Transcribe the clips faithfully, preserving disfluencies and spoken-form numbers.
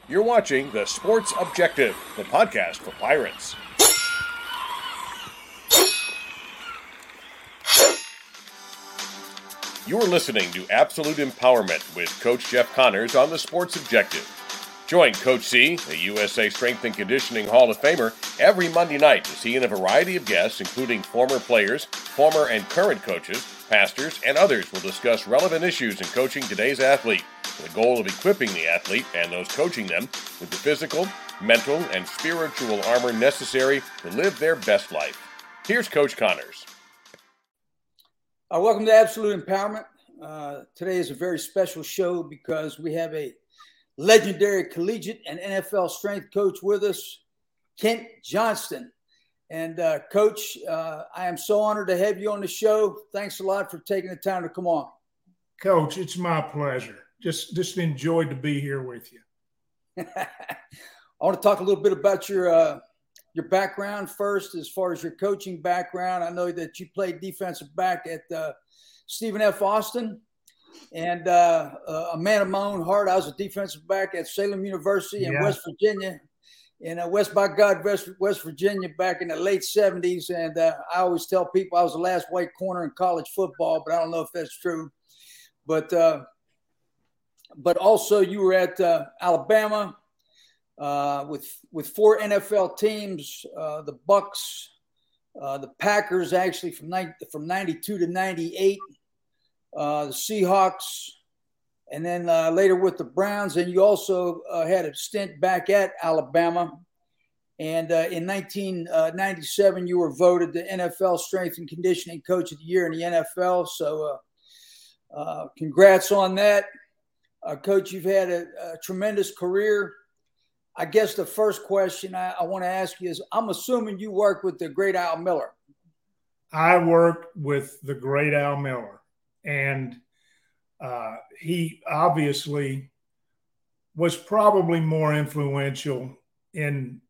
You're watching The Sports Objective, the podcast for Pirates. You're listening to Absolute Empowerment with Coach Jeff Connors on The Sports Objective. Join Coach C, a U S A Strength and Conditioning Hall of Famer, every Monday night to see in a variety of guests, including former players, former and current coaches, pastors, and others will discuss relevant issues in coaching today's athlete, with the goal of equipping the athlete and those coaching them with the physical, mental, and spiritual armor necessary to live their best life. Here's Coach Connors. Uh, welcome to Absolute Empowerment. Uh, today is a very special show because we have a legendary collegiate and N F L strength coach with us, Kent Johnston. And uh, Coach, uh, I am so honored to have you on the show. Thanks a lot for taking the time to come on. Coach, it's my pleasure. Just, just enjoyed to be here with you. I want to talk a little bit about your uh, your background first, as far as your coaching background. I know that you played defensive back at uh, Stephen F. Austin. And uh, uh, a man of my own heart, I was a defensive back at Salem University in yeah. West Virginia, in uh, West by God, West, West Virginia, back in the late seventies. And uh, I always tell people I was the last white corner in college football, but I don't know if that's true. But uh, but also you were at uh, Alabama uh, with with four N F L teams, uh, the Bucks, uh, the Packers, actually from from ninety-two to ninety-eight. Uh, the Seahawks, and then uh, later with the Browns. And you also uh, had a stint back at Alabama. And uh, in nineteen ninety-seven, you were voted the N F L Strength and Conditioning Coach of the Year in the N F L. So uh, uh, congrats on that. Uh, Coach, you've had a, a tremendous career. I guess the first question I, I want to ask you is, I'm assuming you worked with the great Al Miller. I worked with the great Al Miller. And uh, he obviously was probably more influential in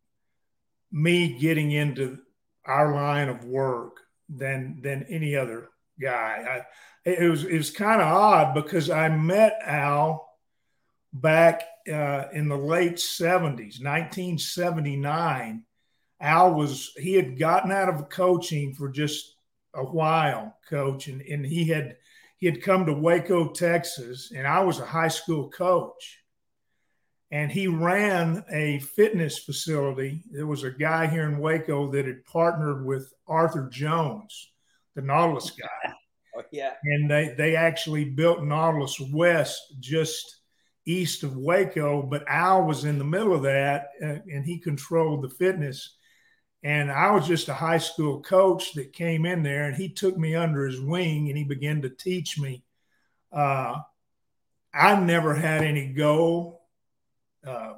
me getting into our line of work than than any other guy. I, it was it was kind of odd because I met Al back uh, in the late seventies, nineteen seventy-nine. Al was he had gotten out of coaching for just a while, Coach, and, and he had. He had come to Waco, Texas, and I was a high school coach. And he ran a fitness facility. There was a guy here in Waco that had partnered with Arthur Jones, the Nautilus guy. Oh, yeah. And they, they actually built Nautilus West just east of Waco, but Al was in the middle of that, uh, and he controlled the fitness. And I was just a high school coach that came in there, and he took me under his wing and he began to teach me. Uh, I never had any goal, uh,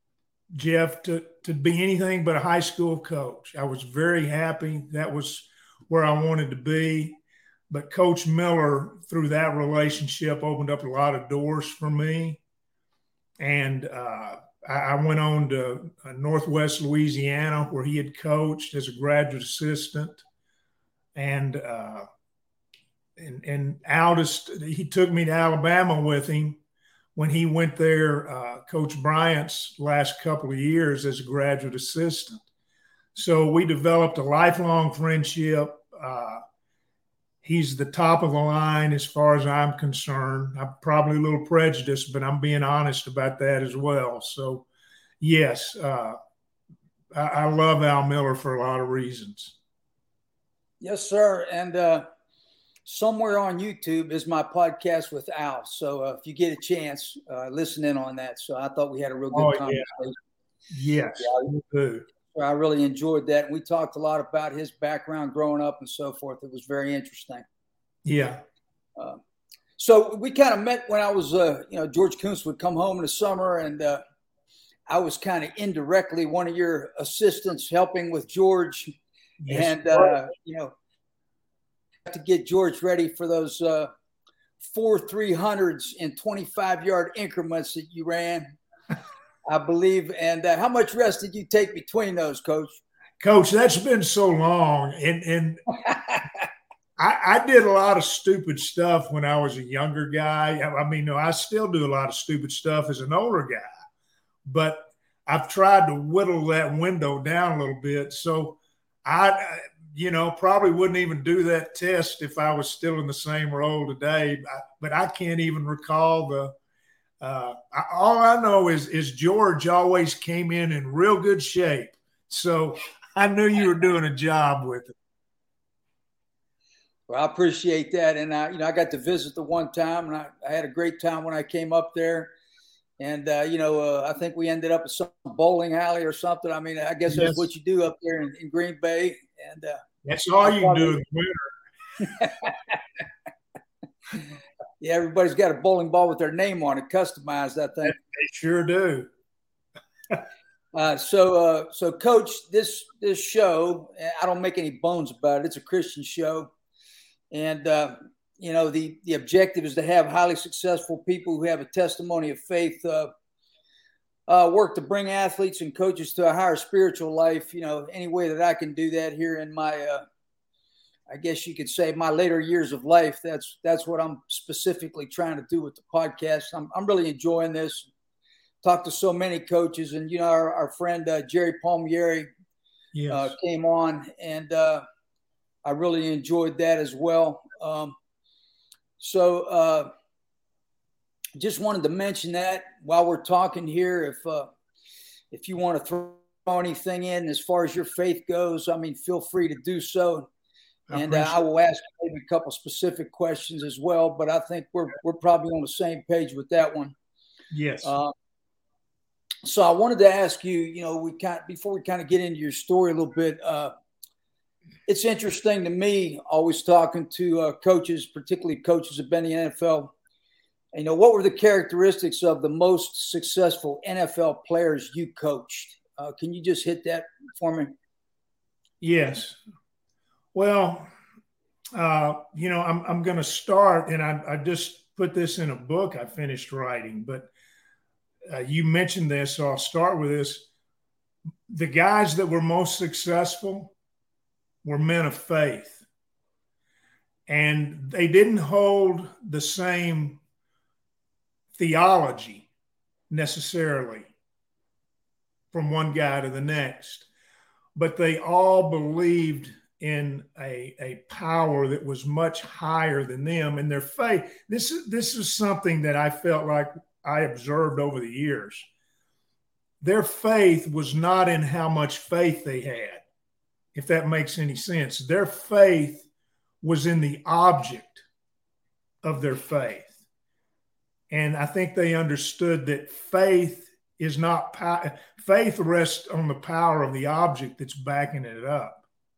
Jeff, to, to be anything but a high school coach. I was very happy. That was where I wanted to be. But Coach Miller, through that relationship, opened up a lot of doors for me. And, uh, I went on to Northwest Louisiana, where he had coached as a graduate assistant, and uh, and and Al just, he took me to Alabama with him when he went there. Uh, Coach Bryant's last couple of years as a graduate assistant, so we developed a lifelong friendship. Uh, he's the top of the line as far as I'm concerned. I'm probably a little prejudiced, but I'm being honest about that as well. So, yes, uh, I, I love Al Miller for a lot of reasons. Yes, sir. And uh, somewhere on YouTube is my podcast with Al. So uh, if you get a chance, uh, listen in on that. So I thought we had a real good oh, conversation. Yeah. Yes, yeah, do. I really enjoyed that. And we talked a lot about his background growing up and so forth. It was very interesting. Yeah. Uh, so we kind of met when I was, uh, you know, George Kuntz would come home in the summer, and uh, I was kind of indirectly one of your assistants helping with George. Yes, and, uh, you know, to get George ready for those uh, four three hundreds in twenty-five yard increments that you ran. I believe. And uh, how much rest did you take between those, Coach? Coach, that's been so long. And, and I, I did a lot of stupid stuff when I was a younger guy. I mean, no, I still do a lot of stupid stuff as an older guy. but I've tried to whittle that window down a little bit. So I, you know, probably wouldn't even do that test if I was still in the same role today. But I can't even recall the. Uh, all I know is is George always came in in real good shape, so I knew you were doing a job with it. Well, I appreciate that, and I, you know, I got to visit the one time, and I, I had a great time when I came up there. And uh, you know, uh, I think we ended up at some bowling alley or something. I mean, I guess that's yes. what you do up there in, in Green Bay, and uh, that's all you probably, do in the winter. Yeah, everybody's got a bowling ball with their name on it, customized, I think. They sure do. uh, so, uh, so, Coach, this this show, I don't make any bones about it. It's a Christian show, and uh, you know the the objective is to have highly successful people who have a testimony of faith uh, uh, work to bring athletes and coaches to a higher spiritual life. You know, any way that I can do that here in my uh, I guess you could say my later years of life. That's that's what I'm specifically trying to do with the podcast. I'm I'm really enjoying this. Talked to so many coaches, and you know our, our friend uh, Jerry Palmieri yes. uh, came on, and uh, I really enjoyed that as well. Um, so uh, just wanted to mention that while we're talking here, if uh, if you want to throw anything in as far as your faith goes, I mean, feel free to do so. And uh, I will ask maybe a couple specific questions as well, but I think we're we're probably on the same page with that one. Yes. Uh, so I wanted to ask you, you know, we kind before we kind of get into your story a little bit. Uh, it's interesting to me, always talking to uh, coaches, particularly coaches who've been in the N F L. You know, what were the characteristics of the most successful N F L players you coached? Uh, can you just hit that for me? Yes. Well, uh, you know, I'm I'm going to start, and I, I just put this in a book I finished writing, but uh, you mentioned this, so I'll start with this. The guys that were most successful were men of faith, and they didn't hold the same theology necessarily from one guy to the next, but they all believed in a, a power that was much higher than them, and their faith. This is this is something that I felt like I observed over the years. Their faith was not in how much faith they had, if that makes any sense. Their faith was in the object of their faith. And I think they understood that faith is not power. Faith rests on the power of the object that's backing it up.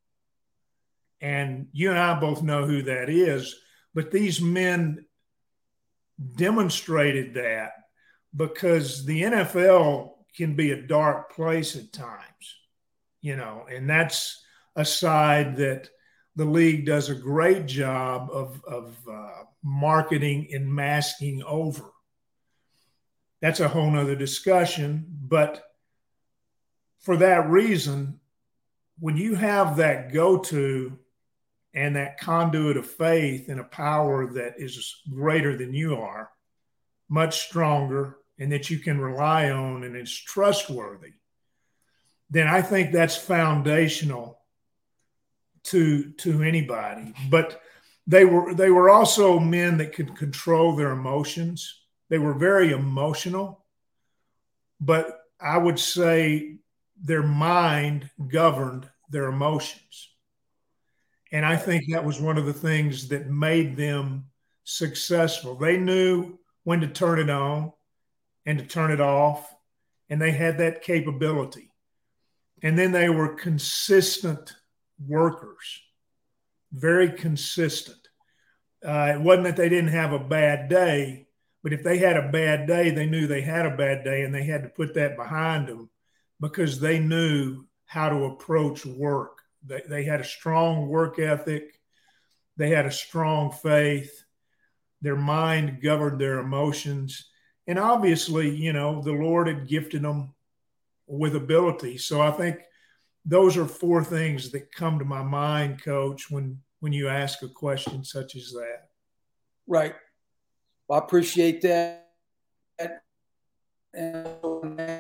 And you and I both know who that is, but these men demonstrated that because the N F L can be a dark place at times, you know, and that's a side that the league does a great job of, of uh, marketing and masking over. That's a whole nother discussion, but for that reason, when you have that go-to and that conduit of faith and a power that is greater than you are, much stronger, and that you can rely on and it's trustworthy, then I think that's foundational to, to anybody. But they were they were also men that could control their emotions. They were very emotional, but I would say their mind governed their emotions. And I think that was one of the things that made them successful. They knew when to turn it on and to turn it off, and they had that capability. And then they were consistent workers, very consistent. Uh, it wasn't that they didn't have a bad day, but if they had a bad day, they knew they had a bad day, and they had to put that behind them because they knew how to approach work. They, they had a strong work ethic. They had a strong faith. Their mind governed their emotions. And obviously, you know, the Lord had gifted them with ability. So I think those are four things that come to my mind, Coach, when, when you ask a question such as that. Right. Well, I appreciate that. And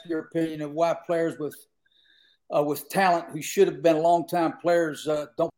your opinion of why players with uh, with talent who should have been long-time players uh, don't.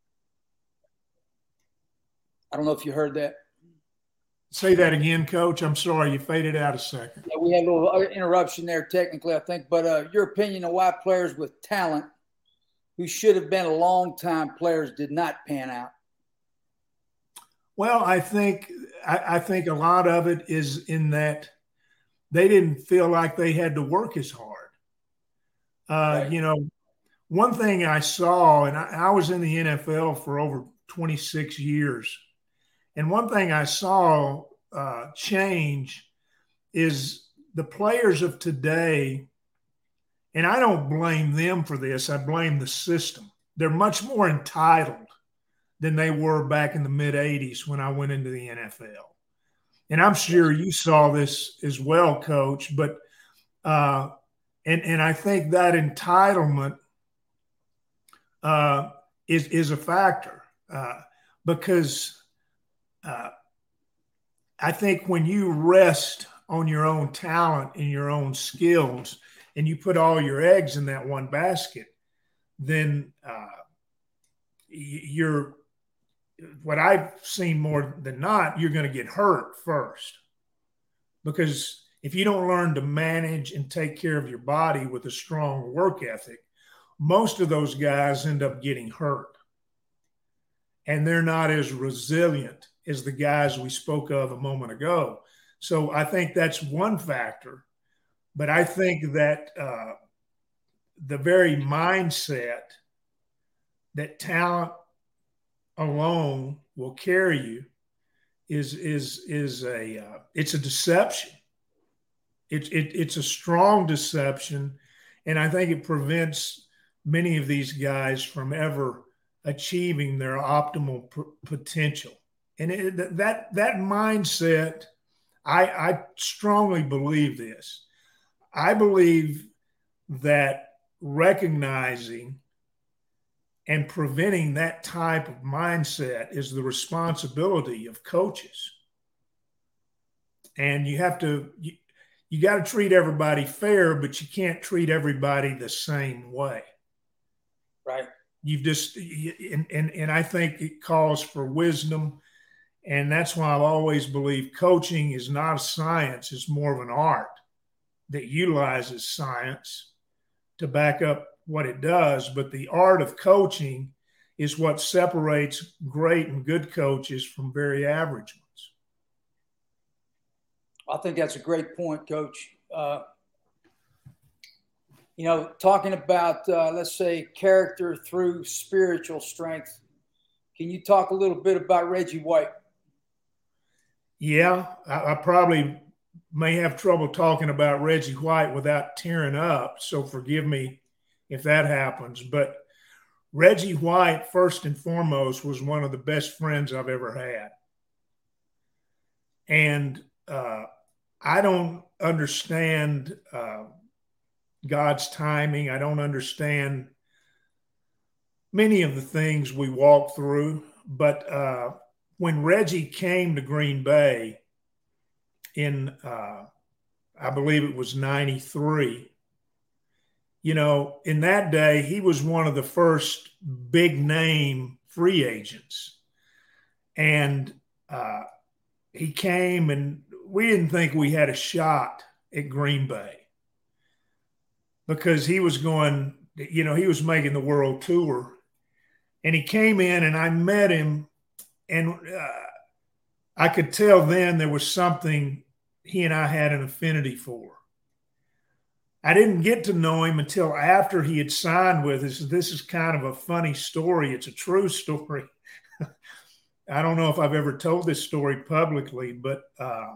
I don't know if you heard that. Say that again, Coach. I'm sorry, you faded out a second. Yeah, we had a little interruption there, technically, I think. But uh, your opinion on why players with talent who should have been long-time players did not pan out? Well, I think I, I think a lot of it is in that they didn't feel like they had to work as hard. Uh, right. You know, one thing I saw, and I, I was in the N F L for over twenty-six years, and one thing I saw uh, change is the players of today, and I don't blame them for this, I blame the system. They're much more entitled than they were back in the mid eighties when I went into the N F L. And I'm sure you saw this as well, Coach, but uh, and, and I think that entitlement uh, is, is a factor uh, because uh, I think when you rest on your own talent and your own skills and you put all your eggs in that one basket, then uh, you're what I've seen more than not, you're going to get hurt first. Because if you don't learn to manage and take care of your body with a strong work ethic, most of those guys end up getting hurt. And they're not as resilient as the guys we spoke of a moment ago. So I think that's one factor. But I think that uh, the very mindset that talent alone will carry you is is is a uh, it's a deception. It's it, it's a strong deception, and I think it prevents many of these guys from ever achieving their optimal p- potential. And it, that that mindset, I, I strongly believe this. I believe that recognizing and preventing that type of mindset is the responsibility of coaches. And you have to, you, you got to treat everybody fair, but you can't treat everybody the same way. Right. You've just, and, and, and I think it calls for wisdom. And that's why I've always believed coaching is not a science, it's more of an art that utilizes science to back up what it does. But the art of coaching is what separates great and good coaches from very average ones. I think that's a great point, Coach. Uh, you know, talking about, uh, let's say, character through spiritual strength, can you talk a little bit about Reggie White? Yeah, I, I probably may have trouble talking about Reggie White without tearing up, so forgive me if that happens. But Reggie White, first and foremost, was one of the best friends I've ever had. And uh, I don't understand uh, God's timing. I don't understand many of the things we walk through. But uh, when Reggie came to Green Bay in, uh, I believe it was ninety-three, you know, in that day, he was one of the first big name free agents. And uh, he came, and we didn't think we had a shot at Green Bay because he was going, you know, he was making the world tour. And he came in, and I met him, and uh, I could tell then there was something he and I had an affinity for. I didn't get to know him until after he had signed with us. This is kind of a funny story. It's a true story. I don't know if I've ever told this story publicly, but uh,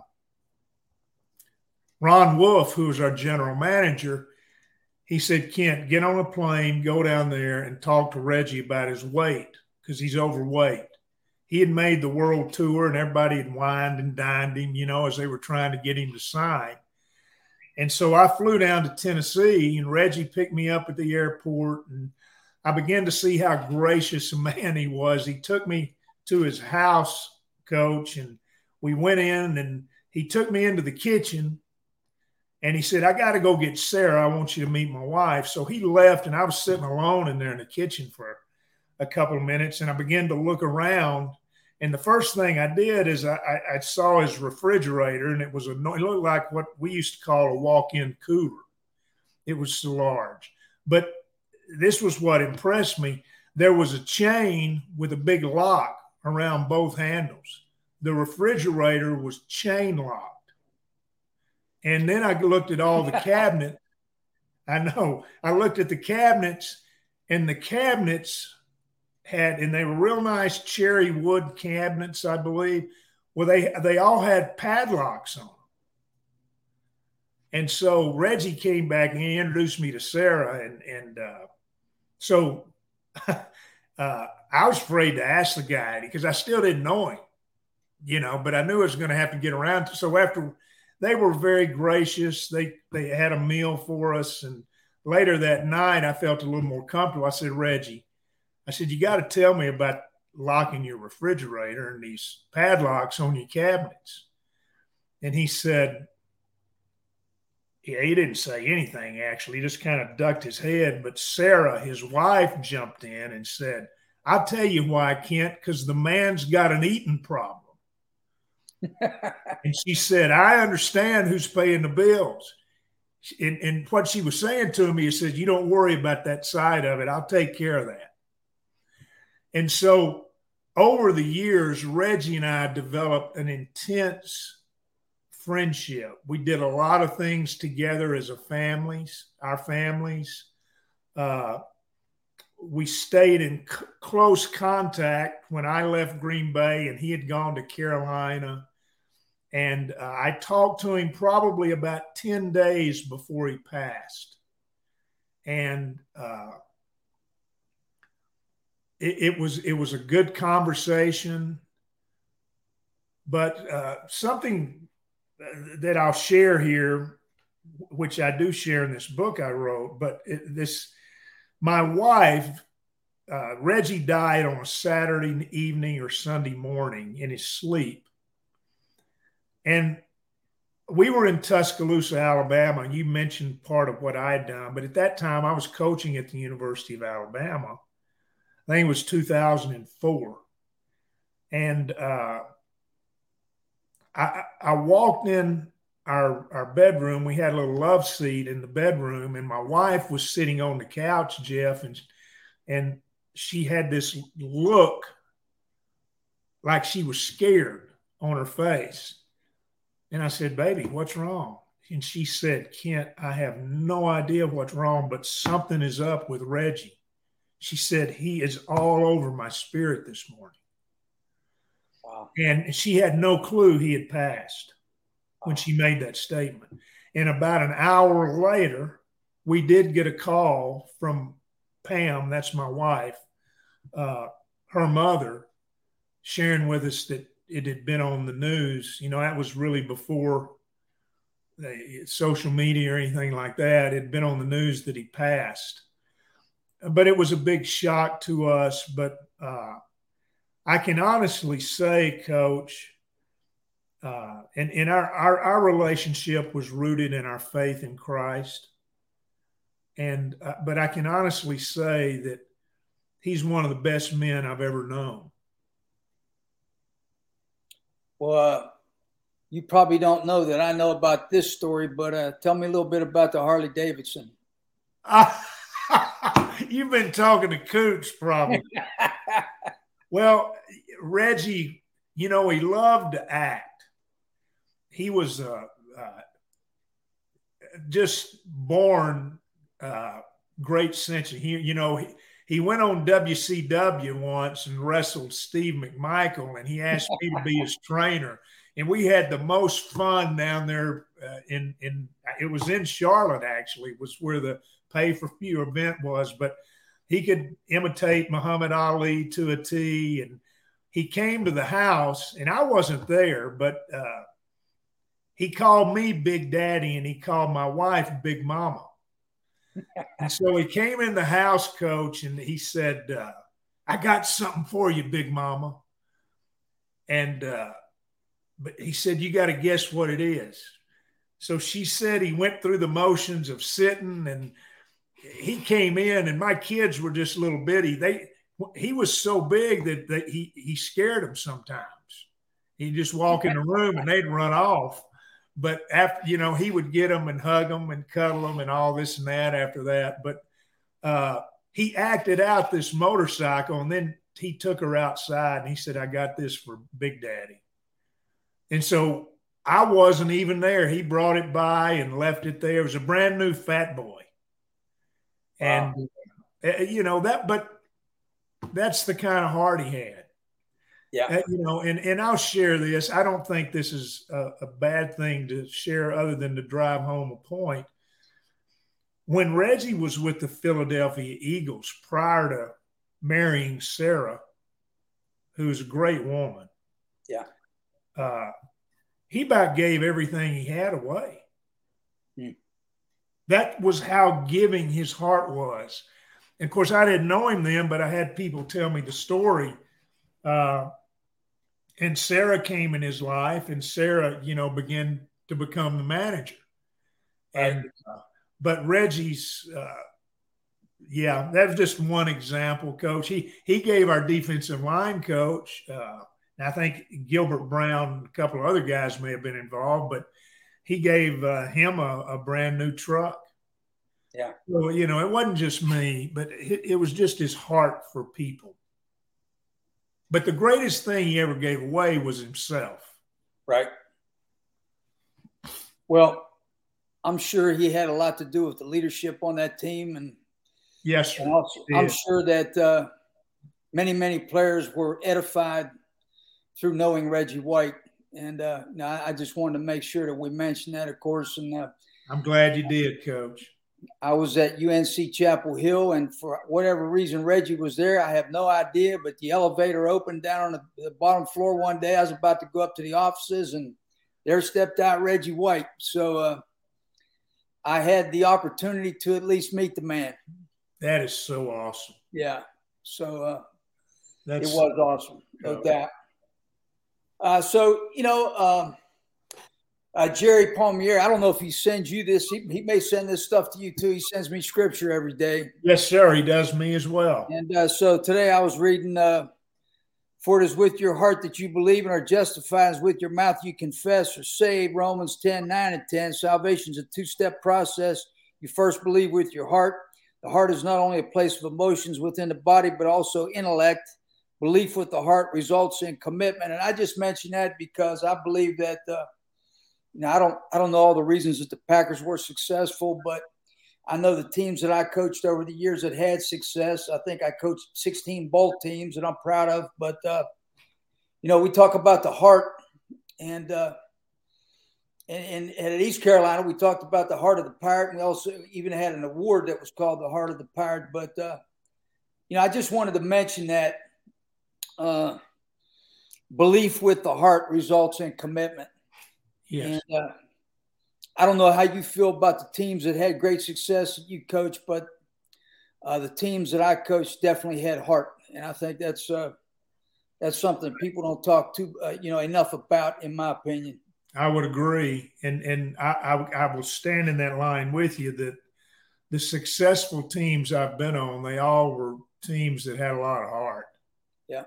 Ron Wolf, who was our general manager, he said, Kent, get on a plane, go down there and talk to Reggie about his weight because he's overweight. He had made the world tour and everybody had wined and dined him, you know, as they were trying to get him to sign. And so I flew down to Tennessee, and Reggie picked me up at the airport, and I began to see how gracious a man he was. He took me to his house, Coach, and we went in, and he took me into the kitchen, And he said, I got to go get Sarah. I want you to meet my wife. So he left, and I was sitting alone in there in the kitchen for a couple of minutes, and I began to look around. And the first thing I did is I, I saw his refrigerator, and it was a, it looked like what we used to call a walk-in cooler. It was so large. But this was what impressed me. There was a chain with a big lock around both handles. The refrigerator was chain locked. And then I looked at all the cabinets. I know. I looked at the cabinets, and the cabinets had, and they were real nice cherry wood cabinets, I believe. Well, they they all had padlocks on them. And so Reggie came back and he introduced me to Sarah, and and uh, so uh, I was afraid to ask the guy because I still didn't know him, you know. But I knew I was going to have to get around to. So after. They were very gracious. They they had a meal for us. And later that night, I felt a little more comfortable. I said, Reggie, I said, you got to tell me about locking your refrigerator and these padlocks on your cabinets. And he said, yeah, he didn't say anything, actually. He just kind of ducked his head. But Sarah, his wife, jumped in and said, I'll tell you why, Kent, because the man's got an eating problem. And she said, I understand who's paying the bills. And, and what she was saying to me is, said, you don't worry about that side of it. I'll take care of that. And so over the years, Reggie and I developed an intense friendship. We did a lot of things together as a families, our families. Uh, we stayed in c- close contact when I left Green Bay and he had gone to Carolina. And uh, I talked to him probably about ten days before he passed. And uh, it, it was it was a good conversation. But uh, something that I'll share here, which I do share in this book I wrote, but it, this, my wife, uh, Reggie died on a Saturday evening or Sunday morning in his sleep. And we were in Tuscaloosa, Alabama. You mentioned part of what I had done, but at that time I was coaching at the University of Alabama. I think it was two thousand four. And uh, I, I walked in our, our bedroom. We had a little love seat in the bedroom, and my wife was sitting on the couch, Jeff, and, and she had this look like she was scared on her face. And I said, baby, what's wrong? And she said, Kent, I have no idea what's wrong, but something is up with Reggie. She said, he is all over my spirit this morning. Wow. And she had no clue he had passed wow. when she made that statement. And about an hour later, we did get a call from Pam, that's my wife, uh, her mother, sharing with us that it had been on the news. You know, that was really before the social media or anything like that. It had been on the news that he passed. But it was a big shock to us. But uh, I can honestly say, Coach, uh, and, and our, our, our relationship was rooted in our faith in Christ. And uh, but I can honestly say that he's one of the best men I've ever known. Well, uh, you probably don't know that I know about this story, but uh, tell me a little bit about the Harley Davidson. Uh, you've been talking to Cooch, probably. Well, Reggie, you know, he loved to act. He was uh, uh, just born uh, great sense of humor. You know, he, He went on W C W once and wrestled Steve McMichael, and he asked me to be his trainer. And we had the most fun down there uh, in, in – it was in Charlotte, actually, was where the pay-for-view event was. But he could imitate Muhammad Ali to a T. And he came to the house, and I wasn't there, but uh, he called me Big Daddy, and he called my wife Big Mama. And so he came in the house, Coach, and he said, uh, I got something for you, Big Mama. And uh, but he said, you got to guess what it is. So she said he went through the motions of sitting, and he came in, and my kids were just little bitty. They he was so big that, that he he scared them sometimes. He'd just walk in the room and they'd run off. But after, you know, he would get them and hug them and cuddle them and all this and that after that. But uh, he acted out this motorcycle, and then he took her outside and he said, "I got this for Big Daddy." And so I wasn't even there. He brought it by and left it there. It was a brand new Fat Boy. Wow. And, uh, you know, that, but that's the kind of heart he had. Yeah. Uh, you know, and, and I'll share this. I don't think this is a, a bad thing to share other than to drive home a point. When Reggie was with the Philadelphia Eagles prior to marrying Sarah, who's a great woman. Yeah. Uh, he about gave everything he had away. Hmm. That was how giving his heart was. And of course, I didn't know him then, but I had people tell me the story. Uh, and Sarah came in his life, and Sarah, you know, began to become the manager. And, uh, but Reggie's, uh, yeah, that was just one example, Coach. He he gave our defensive line coach, uh, and I think Gilbert Brown, a couple of other guys may have been involved, but he gave uh, him a, a brand new truck. Yeah. So, you know, it wasn't just me, but it, it was just his heart for people. But the greatest thing he ever gave away was himself. Right. Well, I'm sure he had a lot to do with the leadership on that team. And yes, and also, I'm sure that uh, many, many players were edified through knowing Reggie White. And uh, I just wanted to make sure that we mentioned that, of course. And uh, I'm glad you did, Coach. I was at U N C Chapel Hill, and for whatever reason, Reggie was there. I have no idea, but the elevator opened down on the, the bottom floor one day. I was about to go up to the offices, and there stepped out Reggie White. So uh, I had the opportunity to at least meet the man. That is so awesome. Yeah. So uh, That's, it was awesome, no doubt. Uh, so, you know, um, uh, Jerry Palmieri, I don't know if he sends you this. He, he may send this stuff to you too. He sends me scripture every day. Yes, sir. He does me as well. And uh, so today I was reading, uh, for it is with your heart that you believe and are justified, as with your mouth you confess or saved. Romans ten, nine and ten. Salvation is a two-step process. You first believe with your heart. The heart is not only a place of emotions within the body, but also intellect. Belief with the heart results in commitment. And I just mentioned that because I believe that, uh, you know, I don't, I don't know all the reasons that the Packers were successful, but I know the teams that I coached over the years that had success. I think I coached sixteen bowl teams that I'm proud of, but, uh, you know, we talk about the heart and, uh, and, and at East Carolina, we talked about the heart of the Pirate. And we also even had an award that was called the Heart of the Pirate. But, uh, you know, I just wanted to mention that, Uh, belief with the heart results in commitment. Yes. And uh, I don't know how you feel about the teams that had great success that you coach, but uh, the teams that I coached definitely had heart, and I think that's uh, that's something people don't talk too, uh, you know, enough about, in my opinion. I would agree, and and I, I I will stand in that line with you that the successful teams I've been on, they all were teams that had a lot of heart. Yeah.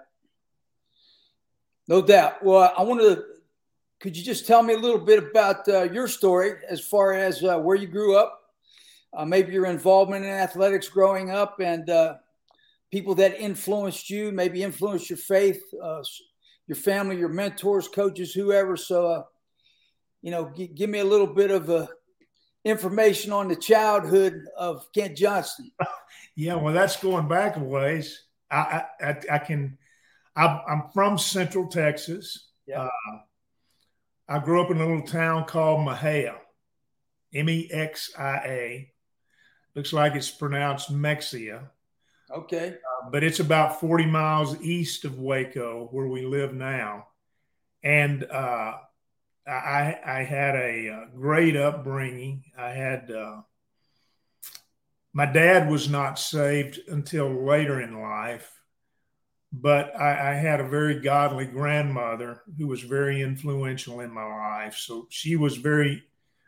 No doubt. Well, I wanted to, could you just tell me a little bit about uh, your story as far as uh, where you grew up, uh, maybe your involvement in athletics growing up, and uh, people that influenced you, maybe influenced your faith, uh, your family, your mentors, coaches, whoever. So, uh, you know, g- give me a little bit of uh, information on the childhood of Kent Johnston. Yeah, well, that's going back a ways. I, I, I can – I'm from Central Texas. Yeah. Uh, I grew up in a little town called Mexia, M E X I A. Looks like it's pronounced Mexia. Okay. Uh, but it's about forty miles east of Waco, where we live now. And uh, I, I had a great upbringing. I had uh, my dad was not saved until later in life. But I, I had a very godly grandmother who was very influential in my life. So she was very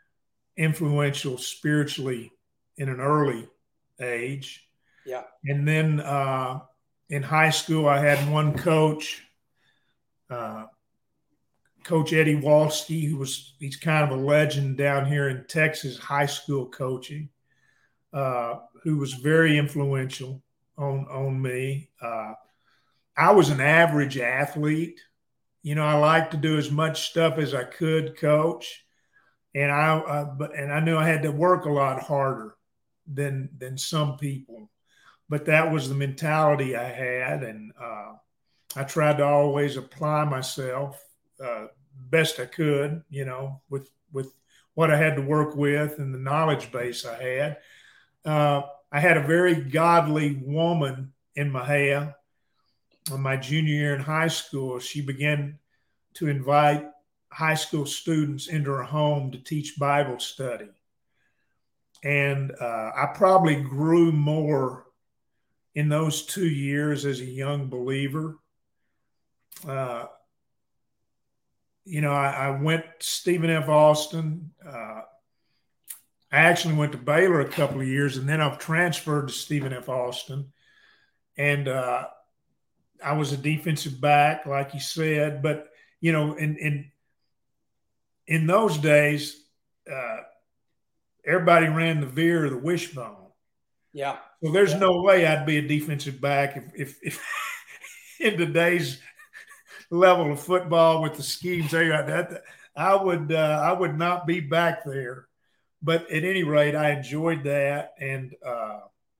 influential spiritually in an early age. Yeah. And then uh, in high school, I had one coach, uh, Coach Eddie Walsky, who was, he's kind of a legend down here in Texas, high school coaching, uh, who was very influential on, on me. Uh, I was an average athlete. You know, I liked to do as much stuff as I could, coach. And I, uh, but, and I knew I had to work a lot harder than, than some people, but that was the mentality I had. And, uh, I tried to always apply myself, uh, best I could, you know, with, with what I had to work with and the knowledge base I had. Uh, I had a very godly woman in Mahia. In my junior year in high school, she began to invite high school students into her home to teach Bible study. And uh, I probably grew more in those two years as a young believer. Uh, you know, I, I went to Stephen F. Austin. Uh, I actually went to Baylor a couple of years, and then I've transferred to Stephen F. Austin. And uh, I was a defensive back, like you said. But, you know, in in, in those days, uh, everybody ran the veer or the wishbone. Yeah. So there's yeah. no way I'd be a defensive back if, if, if in today's level of football with the schemes there, that I would uh, I would not be back there. But at any rate, I enjoyed that and uh,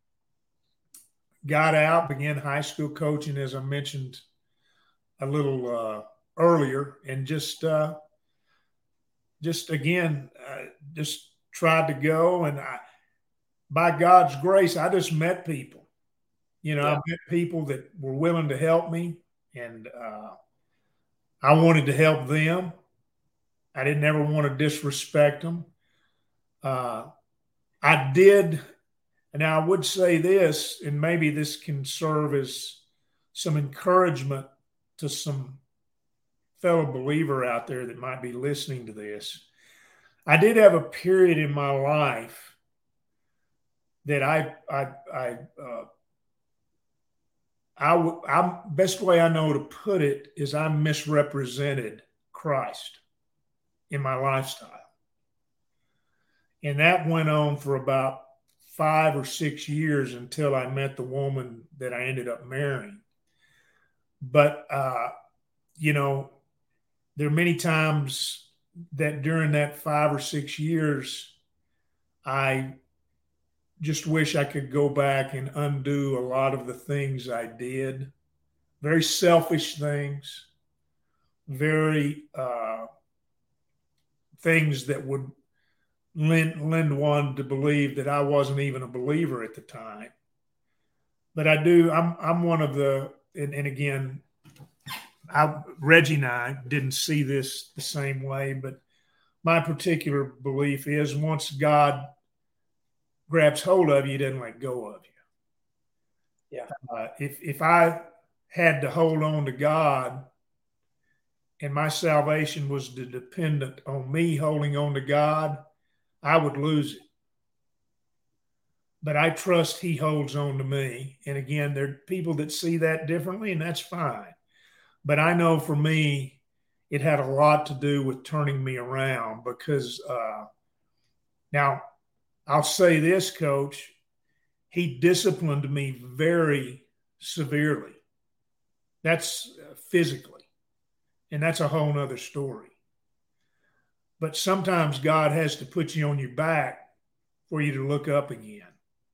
got out, began high school coaching, as I mentioned a little uh, earlier, and just uh, just again uh, just tried to go. And I, by God's grace, I just met people. You know, yeah. I met people that were willing to help me, and uh, I wanted to help them. I didn't ever want to disrespect them. Uh, I did, and I would say this, and maybe this can serve as some encouragement to some fellow believer out there that might be listening to this. I did have a period in my life that I, I, I, uh, I, I, best way I know to put it is I misrepresented Christ in my lifestyle. And that went on for about five or six years until I met the woman that I ended up marrying. But, uh, you know, there are many times that during that five or six years, I just wish I could go back and undo a lot of the things I did. Very selfish things, very uh, things that would lend, lend one to believe that I wasn't even a believer at the time. But I do, I'm I'm one of the, and, and again, I, Reggie and I didn't see this the same way, but my particular belief is once God grabs hold of you, he doesn't let go of you. Yeah. Uh, if if I had to hold on to God and my salvation was dependent on me holding on to God, I would lose it. But I trust he holds on to me. And again, there are people that see that differently, and that's fine. But I know for me, it had a lot to do with turning me around because uh, now I'll say this, Coach, he disciplined me very severely. That's physically, and that's a whole nother story. But sometimes God has to put you on your back for you to look up again.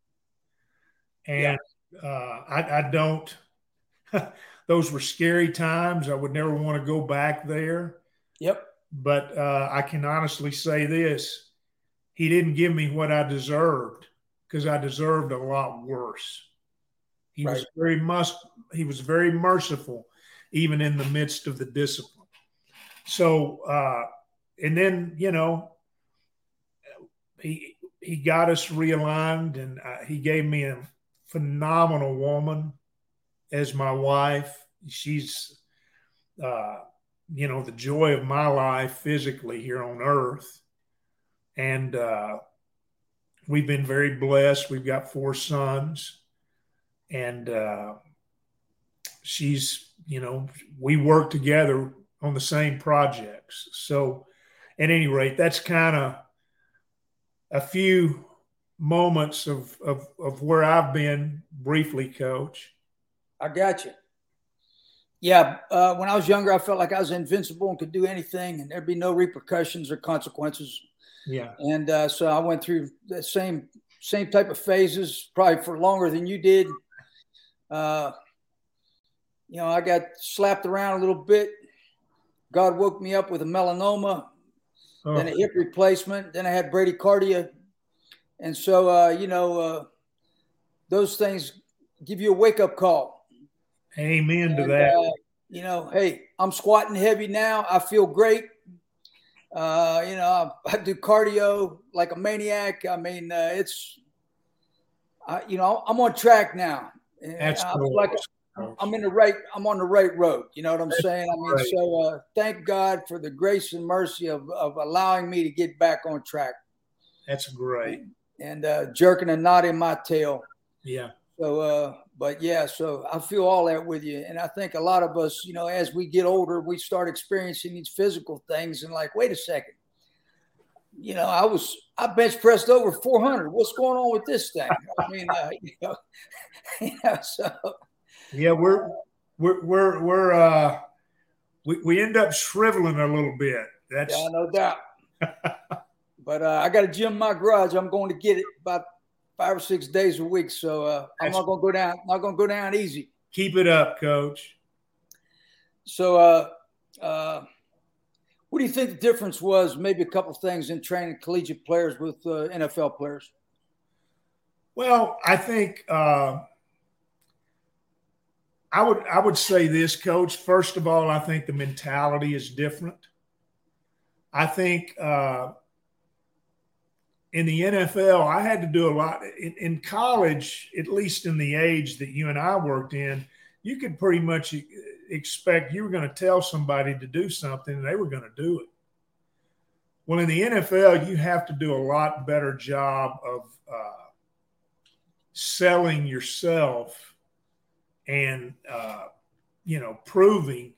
And yeah. uh, I, I don't, those were scary times. I would never want to go back there. Yep. But uh, I can honestly say this. He didn't give me what I deserved because I deserved a lot worse. He right. was very mus- he was very merciful, even in the midst of the discipline. So, uh, and then, you know, he, he got us realigned, and uh, he gave me a phenomenal woman as my wife. She's, uh, you know, the joy of my life physically here on earth. And uh, we've been very blessed. We've got four sons. And uh, she's, you know, we work together on the same projects. So at any rate, that's kind of a few moments of, of, of where I've been briefly, Coach. I got you. Yeah, uh, when I was younger, I felt like I was invincible and could do anything, and there'd be no repercussions or consequences. Yeah. And uh, so I went through the same same type of phases, probably for longer than you did. Uh, you know, I got slapped around a little bit. God woke me up with a melanoma, oh. then a hip replacement, then I had bradycardia. And so, uh, you know, uh, those things give you a wake-up call. Amen to and, that. Uh, you know, hey, I'm squatting heavy now. I feel great. Uh, you know, I, I do cardio like a maniac. I mean, uh, it's, I, you know, I'm on track now. That's I cool. feel like I'm in the right, I'm on the right road. You know what I'm That's saying? I mean, right. so uh, thank God for the grace and mercy of, of allowing me to get back on track. That's great. And, and uh, jerking a knot in my tail. Yeah. So, uh, but yeah, so I feel all that with you. And I think a lot of us, you know, as we get older, we start experiencing these physical things and like, wait a second, you know, I was, I bench pressed over four hundred. What's going on with this thing? I mean, uh, you know, you know, so. Yeah, we're, we're, we're, we're, uh, we, we end up shriveling a little bit. That's yeah, no doubt. But uh, I got a gym in my garage. I'm going to get it about five or six days a week. So uh, I'm not going to go down, not going to go down easy. Keep it up, Coach. So uh, uh, what do you think the difference was, maybe a couple of things in training collegiate players with uh, N F L players? Well, I think uh, I would I would say this, Coach. First of all, I think the mentality is different. I think uh, in the N F L, I had to do a lot. In, in college, at least in the age that you and I worked in, you could pretty much expect you were going to tell somebody to do something and they were going to do it. Well, in the N F L, you have to do a lot better job of uh, selling yourself and, uh, you know, proving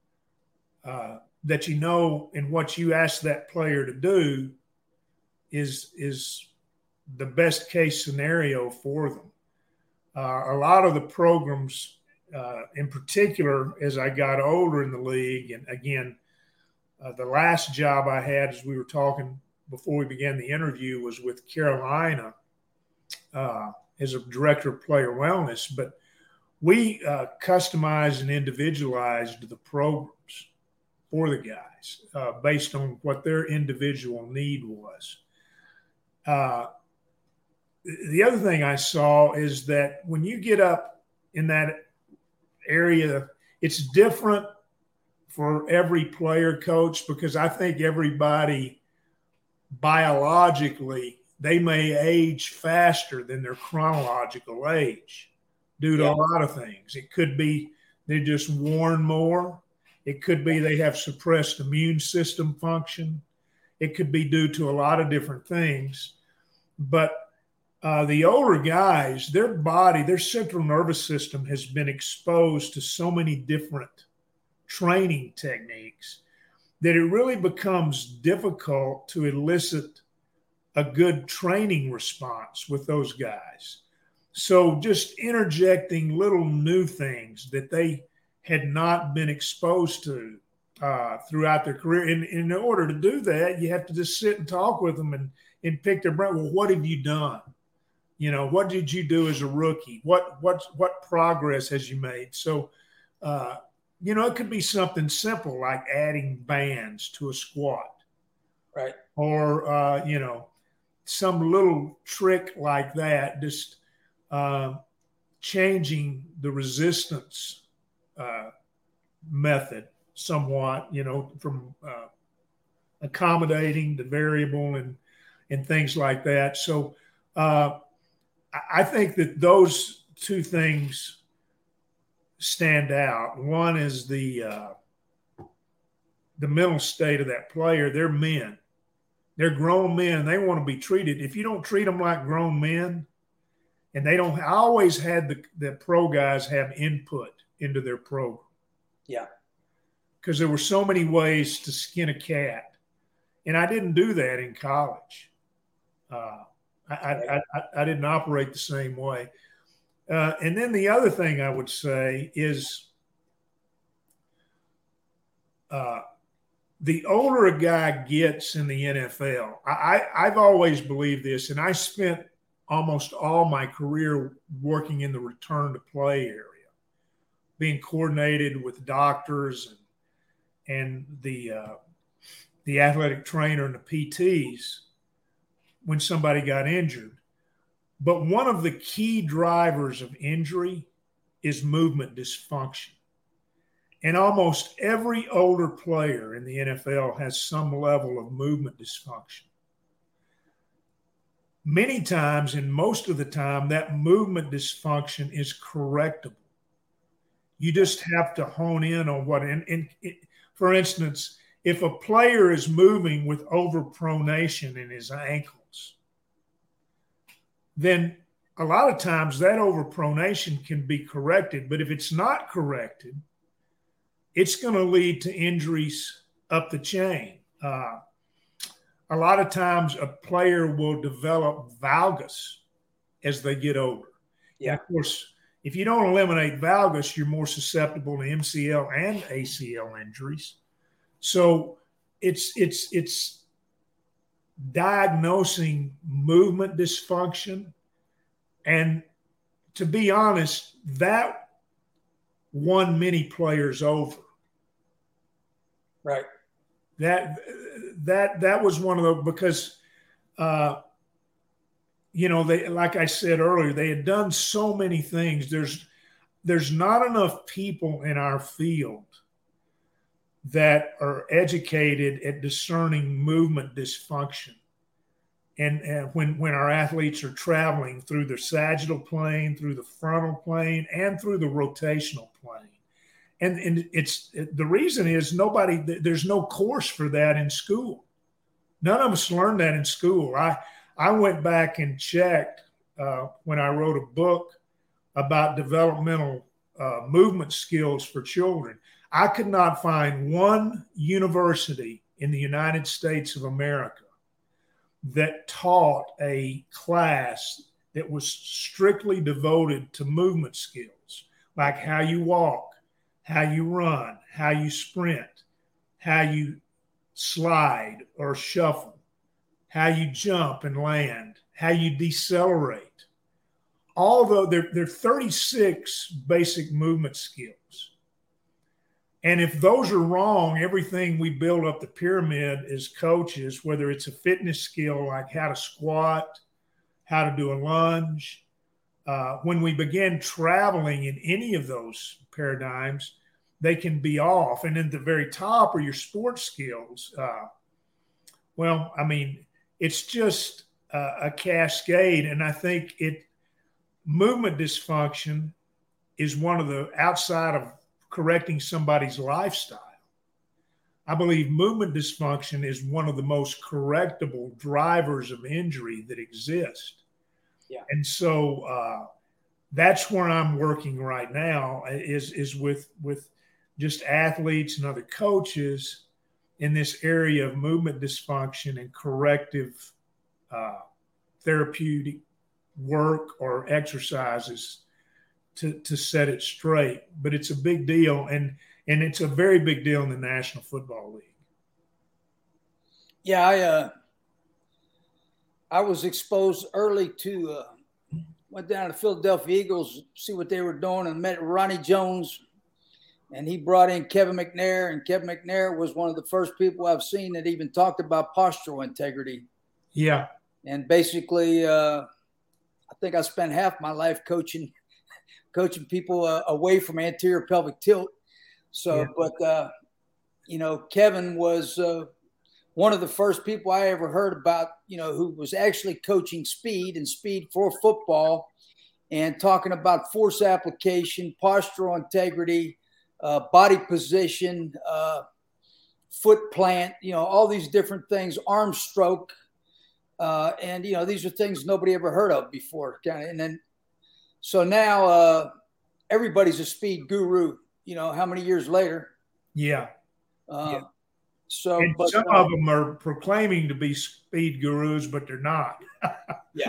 uh, that you know in what you ask that player to do is is the best case scenario for them. Uh, a lot of the programs, uh, in particular, as I got older in the league, and again, uh, the last job I had, as we were talking before we began the interview, was with Carolina uh, as a director of player wellness. But we uh, customized and individualized the programs for the guys uh, based on what their individual need was. Uh, the other thing I saw is that when you get up in that area, it's different for every player, Coach, because I think everybody biologically, they may age faster than their chronological age due to yeah. a lot of things. It could be they're just worn more. It could be they have suppressed immune system function. It could be due to a lot of different things. But uh, the older guys, their body, their central nervous system has been exposed to so many different training techniques that it really becomes difficult to elicit a good training response with those guys. So just interjecting little new things that they had not been exposed to uh, throughout their career. And in order to do that, you have to just sit and talk with them and, and pick their brain. Well, what have you done? You know, what did you do as a rookie? What, what, what progress has you made? So, uh, you know, it could be something simple like adding bands to a squat. Right. Or, uh, you know, some little trick like that, just uh, changing the resistance uh, method somewhat, you know, from uh, accommodating the variable and, and things like that. So uh, I think that those two things stand out. One is the uh, the mental state of that player. They're men. They're grown men. They want to be treated. If you don't treat them like grown men, and they don't, I always had the, the pro guys have input into their program. Yeah. Because there were so many ways to skin a cat. And I didn't do that in college. Uh, I, I, I, I didn't operate the same way. Uh, and then the other thing I would say is uh, the older a guy gets in the N F L, I, I, I've always believed this, and I spent almost all my career working in the return to play area, being coordinated with doctors and, and the uh, the athletic trainer and the P Ts when somebody got injured. But one of the key drivers of injury is movement dysfunction. And almost every older player in the N F L has some level of movement dysfunction. Many times, and most of the time, that movement dysfunction is correctable. You just have to hone in on what, and, and it, for instance, if a player is moving with overpronation in his ankles, then a lot of times that overpronation can be corrected. But if it's not corrected, it's going to lead to injuries up the chain. Uh, a lot of times a player will develop valgus as they get older. Yeah. And of course, if you don't eliminate valgus, you're more susceptible to M C L and A C L injuries. So it's it's it's diagnosing movement dysfunction. And to be honest, that won many players over. Right. That that that was one of the, because uh, you know, they, like I said earlier, they had done so many things. There's there's not enough people in our field that are educated at discerning movement dysfunction. And, and when, when our athletes are traveling through the sagittal plane, through the frontal plane, and through the rotational plane. And, and it's the reason is nobody, there's no course for that in school. None of us learned that in school. I, I went back and checked uh, when I wrote a book about developmental uh, movement skills for children. I could not find one university in the United States of America that taught a class that was strictly devoted to movement skills, like how you walk, how you run, how you sprint, how you slide or shuffle, how you jump and land, how you decelerate. Although there, there are thirty-six basic movement skills. And if those are wrong, everything we build up the pyramid as coaches, whether it's a fitness skill like how to squat, how to do a lunge, uh, when we begin traveling in any of those paradigms, they can be off. And at the very top are your sports skills. Uh, well, I mean, it's just uh, a cascade. And I think it movement dysfunction is one of the, outside of correcting somebody's lifestyle, I believe movement dysfunction is one of the most correctable drivers of injury that exist. Yeah. And so uh, that's where I'm working right now is, is with, with just athletes and other coaches in this area of movement dysfunction and corrective uh, therapeutic work or exercises to, to set it straight. But it's a big deal, and and it's a very big deal in the National Football League. Yeah, I uh, I was exposed early to uh, went down to the Philadelphia Eagles, see what they were doing, and met Ronnie Jones, and he brought in Kevin McNair, and Kevin McNair was one of the first people I've seen that even talked about postural integrity. Yeah. And basically, uh, I think I spent half my life coaching coaching people uh, away from anterior pelvic tilt. So, yeah. but, uh, you know, Kevin was uh, one of the first people I ever heard about, you know, who was actually coaching speed and speed for football and talking about force application, postural integrity, uh, body position, uh, foot plant, you know, all these different things, arm stroke. Uh, and, you know, these are things nobody ever heard of before. Kind of, and then, so now uh, everybody's a speed guru, you know, how many years later? Yeah. Uh, yeah. So and but, some uh, of them are proclaiming to be speed gurus, but they're not. yeah.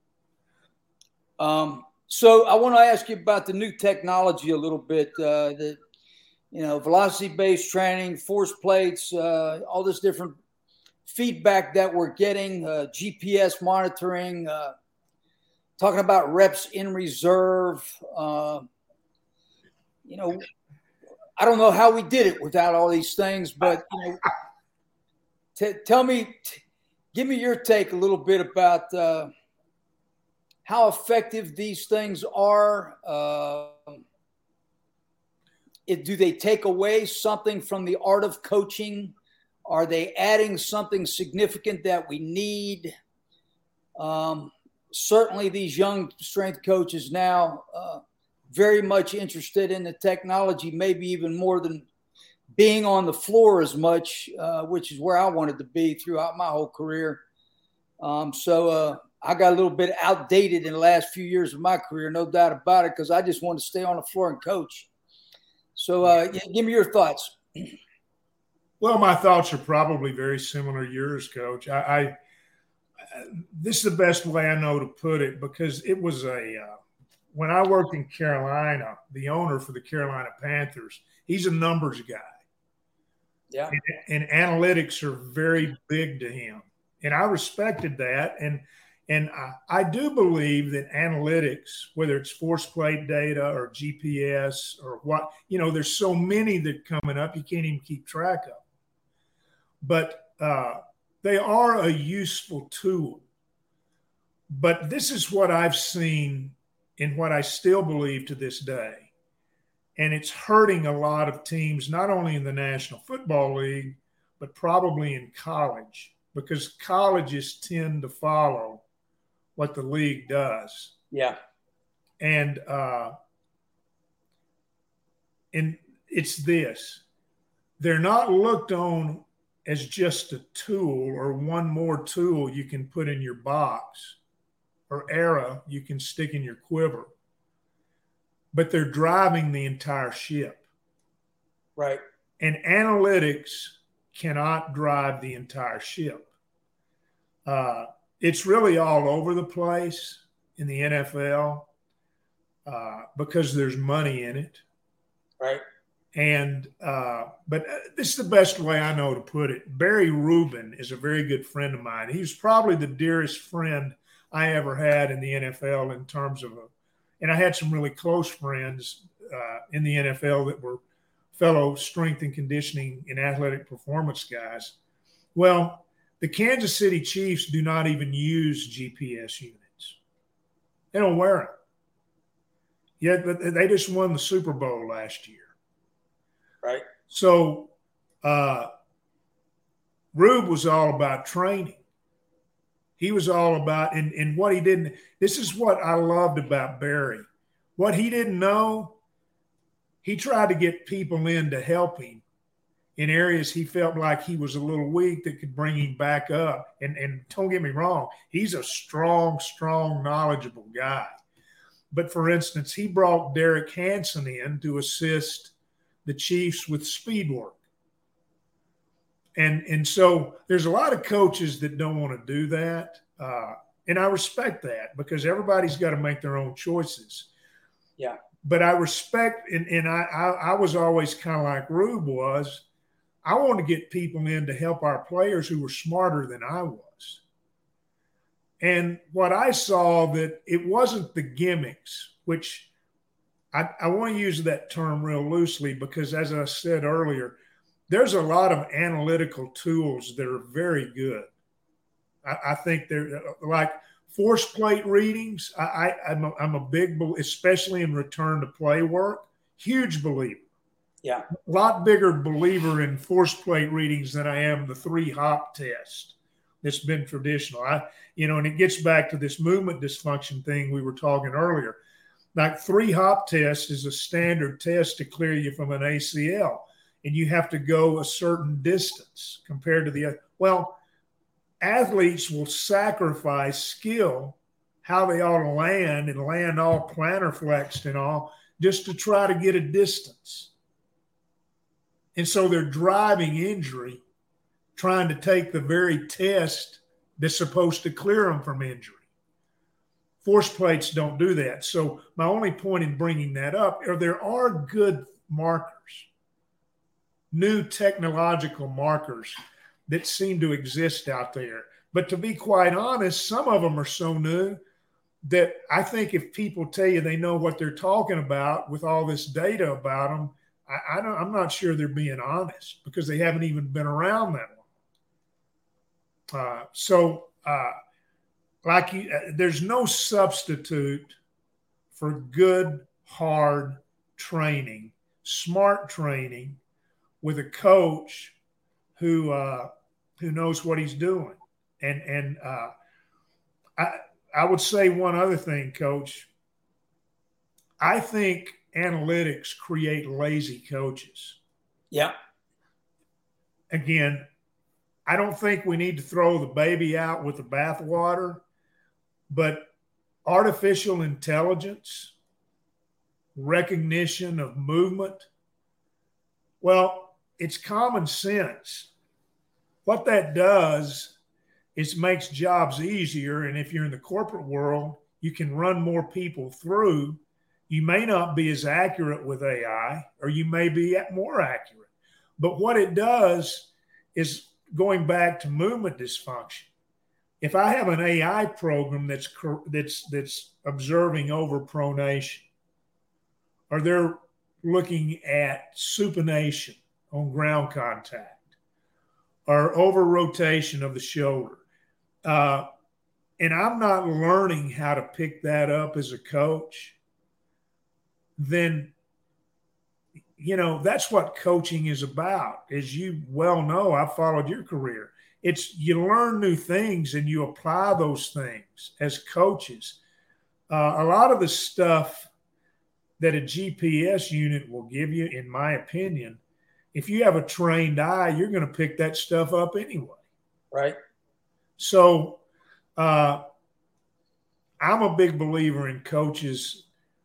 Um, so I want to ask you about the new technology a little bit, uh, the, you know, velocity-based training, force plates, uh, all this different feedback that we're getting, uh, G P S monitoring, uh, talking about reps in reserve. Uh, you know, I don't know how we did it without all these things, but you know, t- tell me, t- give me your take a little bit about uh, how effective these things are. Uh, it, do they take away something from the art of coaching? Are they adding something significant that we need? Um, certainly these young strength coaches now uh, very much interested in the technology, maybe even more than being on the floor as much, uh, which is where I wanted to be throughout my whole career. Um, so uh, I got a little bit outdated in the last few years of my career, no doubt about it, because I just wanted to stay on the floor and coach. So uh, yeah, give me your thoughts. Well, my thoughts are probably very similar to yours, Coach. I, I this is the best way I know to put it, because it was a uh, when I worked in Carolina, the owner for the Carolina Panthers, he's a numbers guy. Yeah, and, and analytics are very big to him, and I respected that. And and I, I do believe that analytics, whether it's force plate data or G P S or what, you know, there's so many that are coming up you can't even keep track of. But uh, they are a useful tool. But this is what I've seen and what I still believe to this day. And it's hurting a lot of teams, not only in the National Football League, but probably in college, because colleges tend to follow what the league does. Yeah. And, uh, and it's this. They're not looked on as just a tool or one more tool you can put in your box or arrow you can stick in your quiver, but they're driving the entire ship. Right. And analytics cannot drive the entire ship. Uh, it's really all over the place in the N F L uh, because there's money in it. Right. And, uh, but this is the best way I know to put it. Barry Rubin is a very good friend of mine. He was probably the dearest friend I ever had in the N F L in terms of a, and I had some really close friends uh, in the N F L that were fellow strength and conditioning and athletic performance guys. Well, the Kansas City Chiefs do not even use G P S units. They don't wear them. Yet, but they just won the Super Bowl last year. Right. So uh, Rube was all about training. He was all about, and, and what he didn't, this is what I loved about Barry. What he didn't know, he tried to get people in to help him in areas he felt like he was a little weak that could bring him back up. And, and don't get me wrong, he's a strong, strong, knowledgeable guy. But for instance, he brought Derek Hansen in to assist the Chiefs with speed work. And, and so there's a lot of coaches that don't want to do that. Uh, and I respect that because everybody's got to make their own choices. Yeah. But I respect, and, and I, I, I was always kind of like Rube was, I want to get people in to help our players who were smarter than I was. And what I saw that it wasn't the gimmicks, which I, I want to use that term real loosely because, as I said earlier, there's a lot of analytical tools that are very good. I, I think they're like force plate readings. I, I, I'm, a, I'm a big, especially in return to play work, huge believer. Yeah. A lot bigger believer in force plate readings than I am the three hop test that's been traditional. I, you know, and it gets back to this movement dysfunction thing we were talking earlier. Like three hop test is a standard test to clear you from an A C L. and you have to go a certain distance compared to the other. Well, athletes will sacrifice skill, how they ought to land and land all plantar flexed and all, just to try to get a distance. And so they're driving injury, trying to take the very test that's supposed to clear them from injury. Force plates don't do that. So my only point in bringing that up are there are good markers, new technological markers that seem to exist out there. But to be quite honest, some of them are so new that I think if people tell you they know what they're talking about with all this data about them, I, I don't, I'm not sure they're being honest because they haven't even been around that long. Uh, so, uh, like you, uh, there's no substitute for good, hard training, smart training with a coach who uh, who knows what he's doing. And and uh, I I would say one other thing, Coach. I think analytics create lazy coaches. Yeah. Again, I don't think we need to throw the baby out with the bathwater, but artificial intelligence, recognition of movement, well, it's common sense. What that does is makes jobs easier. And if you're in the corporate world, you can run more people through. You may not be as accurate with A I, or you may be more accurate. But what it does is going back to movement dysfunction. If I have an A I program that's that's that's observing overpronation, or they're looking at supination on ground contact, or over rotation of the shoulder, uh, and I'm not learning how to pick that up as a coach, then, you know, that's what coaching is about. As you well know, I followed your career. It's you learn new things and you apply those things as coaches. Uh, a lot of the stuff that a G P S unit will give you, in my opinion, if you have a trained eye, you're going to pick that stuff up anyway. Right. So uh, I'm a big believer in coaches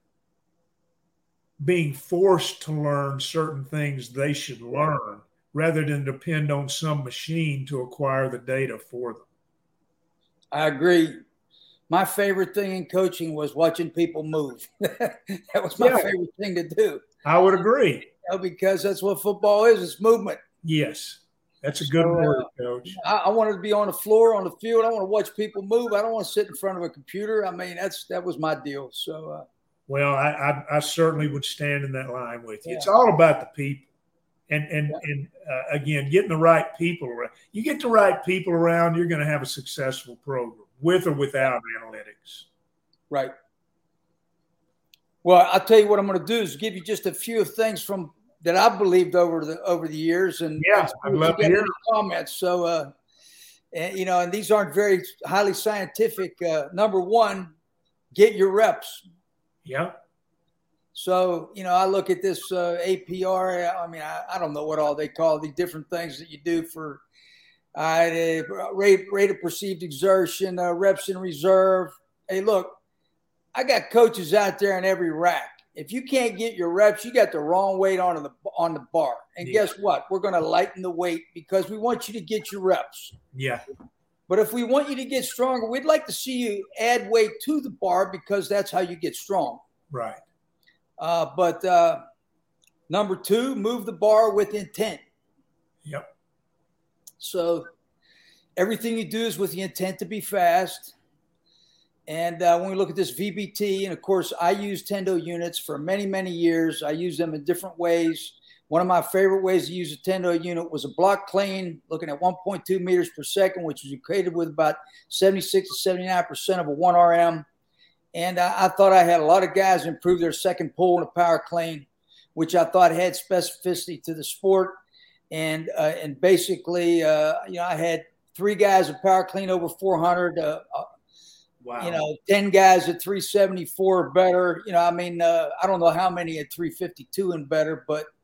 being forced to learn certain things they should learn rather than depend on some machine to acquire the data for them. I agree. My favorite thing in coaching was watching people move. That was my yeah. favorite thing to do. I would agree. You know, because that's what football is. It's movement. Yes. That's a good so, word, uh, Coach. I, I wanted to be on the floor, on the field. I want to watch people move. I don't want to sit in front of a computer. I mean, that's that was my deal. So, uh, well, I, I, I certainly would stand in that line with you. Yeah. It's all about the people. And, and, yeah. and uh, again, getting the right people around. You get the right people around, you're going to have a successful program, with or without analytics. Right. Well, I'll tell you what I'm going to do is give you just a few things from that I've believed over the over the years. And yeah, I'd love to hear comments. So, uh, and, you know, and these aren't very highly scientific. Uh, number one, get your reps. Yeah. So, you know, I look at this uh, A P R. I mean, I, I don't know what all they call the different things that you do for uh, rate, rate of perceived exertion, uh, reps in reserve. Hey, look, I got coaches out there in every rack. If you can't get your reps, you got the wrong weight on the on the bar. And yeah. guess what? We're going to lighten the weight because we want you to get your reps. Yeah. But if we want you to get stronger, we'd like to see you add weight to the bar because that's how you get strong. Right. Uh, but uh, number two, move the bar with intent. Yep. So everything you do is with the intent to be fast. And uh, when we look at this V B T, and of course, I use Tendo units for many, many years. I use them in different ways. One of my favorite ways to use a Tendo unit was a block clean, looking at one point two meters per second, which was equated with about seventy-six to seventy-nine percent of a one R M. And I, I thought I had a lot of guys improve their second pull in a power clean, which I thought had specificity to the sport. And uh, and basically, uh, you know, I had three guys at power clean over four hundred. Uh, wow. You know, ten guys at three seventy-four or better. You know, I mean, uh, I don't know how many at three fifty-two and better, but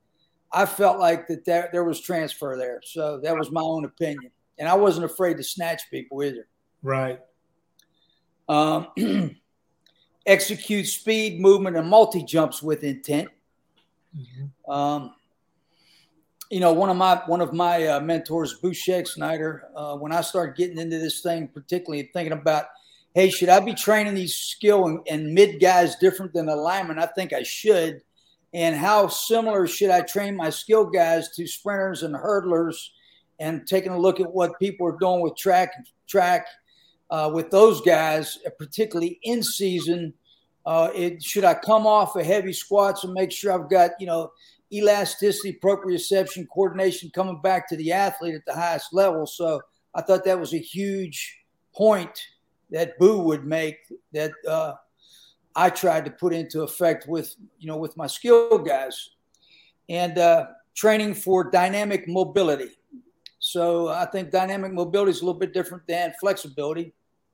I felt like that there, there was transfer there. So that was my own opinion. And I wasn't afraid to snatch people either. Right. Um, execute speed, movement, and multi-jumps with intent. Mm-hmm. Um, you know, one of my one of my uh, mentors, Boucher Snyder, uh, when I started getting into this thing, particularly thinking about, hey, should I be training these skill and, and mid guys different than the linemen? I think I should. And how similar should I train my skill guys to sprinters and hurdlers? And taking a look at what people are doing with track, track uh, with those guys, particularly in season. Uh, it, should I come off of heavy squats and make sure I've got, you know, elasticity, proprioception, coordination coming back to the athlete at the highest level? So I thought that was a huge point that Boo would make that uh, I tried to put into effect with, you know, with my skill guys. And uh, training for dynamic mobility. So I think dynamic mobility is a little bit different than flexibility.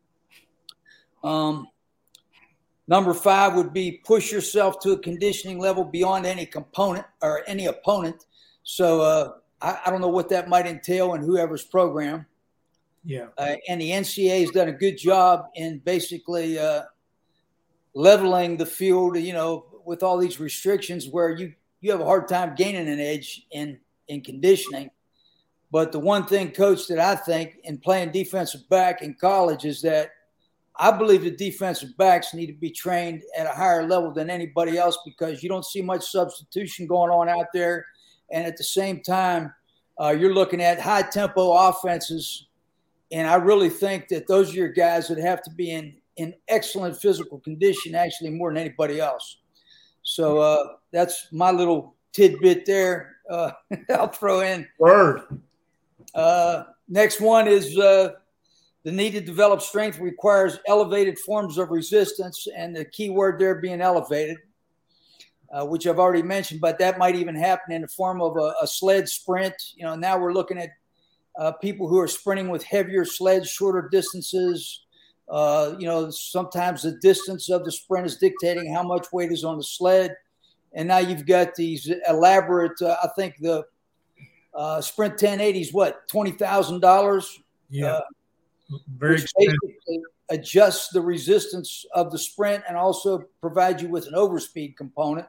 Um, number five would be push yourself to a conditioning level beyond any component or any opponent. So uh, I, I don't know what that might entail in whoever's program. Yeah. Uh, and the N C A A has done a good job in basically uh, leveling the field, you know, with all these restrictions where you, you have a hard time gaining an edge in, in conditioning. But the one thing, Coach, that I think in playing defensive back in college is that I believe the defensive backs need to be trained at a higher level than anybody else because you don't see much substitution going on out there. And at the same time, uh, you're looking at high-tempo offenses. And I really think that those are your guys that have to be in, in excellent physical condition, actually more than anybody else. So uh, that's my little tidbit there. Uh, I'll throw in. Word. Uh, next one is uh, the need to develop strength requires elevated forms of resistance, and the key word there being elevated, uh, which I've already mentioned, but that might even happen in the form of a, a sled sprint. You know, now we're looking at uh, people who are sprinting with heavier sleds, shorter distances. Uh, you know, sometimes the distance of the sprint is dictating how much weight is on the sled. And now you've got these elaborate, uh, I think the Uh, Sprint ten eighty is what, twenty thousand dollars? Yeah, uh, very expensive. Adjusts the resistance of the sprint and also provide you with an overspeed component.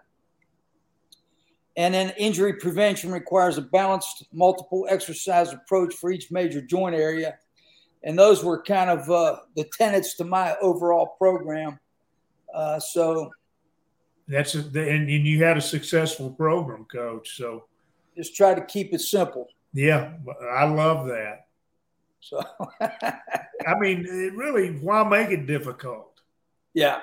And then injury prevention requires a balanced multiple exercise approach for each major joint area. And those were kind of uh, the tenets to my overall program. Uh, so that's a, and, and you had a successful program, Coach. So just try to keep it simple. Yeah, I love that. So, I mean, it really, why make it difficult? Yeah.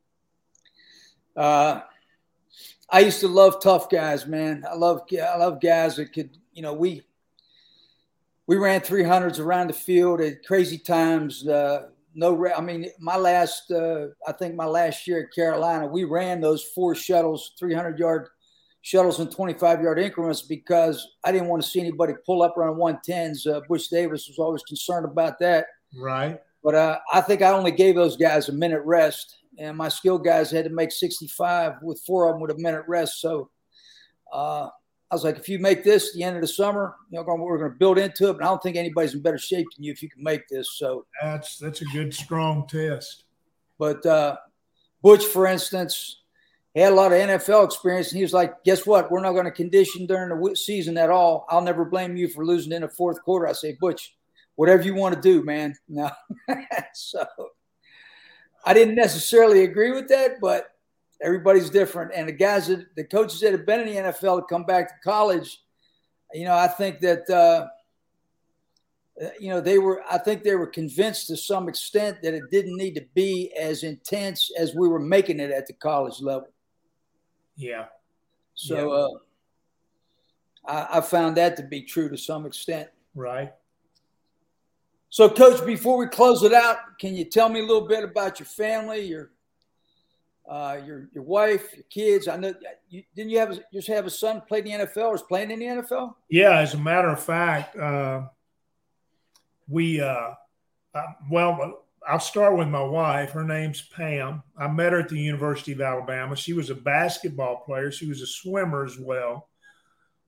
Uh, I used to love tough guys, man. I love, I love guys that could, you know, we we ran three hundreds around the field at crazy times. Uh, no, I mean, my last, uh, I think my last year at Carolina, we ran those four shuttles, three hundred yard shuttles in twenty-five yard increments because I didn't want to see anybody pull up around one tens. Uh, Butch Davis was always concerned about that. Right. But uh, I think I only gave those guys a minute rest, and my skill guys had to make sixty-five with four of them with a minute rest. So uh, I was like, if you make this the end of the summer, you know, we're going to build into it. But I don't think anybody's in better shape than you if you can make this. So that's that's a good, strong test. But uh, Butch, for instance, he had a lot of N F L experience, and he was like, guess what? We're not going to condition during the season at all. I'll never blame you for losing in the fourth quarter. I say, Butch, whatever you want to do, man. No. So I didn't necessarily agree with that, but everybody's different. And the guys, that, the coaches that have been in the N F L to come back to college, you know, I think that, uh, you know, they were, I think they were convinced to some extent that it didn't need to be as intense as we were making it at the college level. Yeah. So yeah. Uh, I, I found that to be true to some extent. Right. So, Coach, before we close it out, can you tell me a little bit about your family, your uh, your your wife, your kids? I know you didn't you have a, just have a son played in the N F L or is playing in the N F L? Yeah, as a matter of fact, uh, we uh, uh, well. I'll start with my wife. Her name's Pam. I met her at the University of Alabama. She was a basketball player. She was a swimmer as well.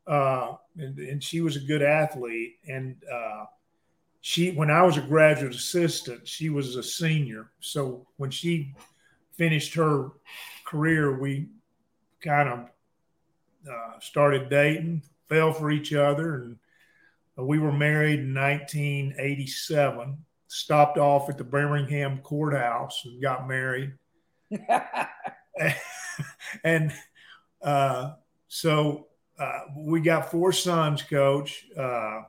uh, and, and she was a good athlete. And uh, she, when I was a graduate assistant, she was a senior. So when she finished her career, we kind of uh, started dating, fell for each other, and we were married in nineteen eighty-seven. Stopped off at the Birmingham courthouse and got married. and uh, so uh, we got four sons, Coach. Uh,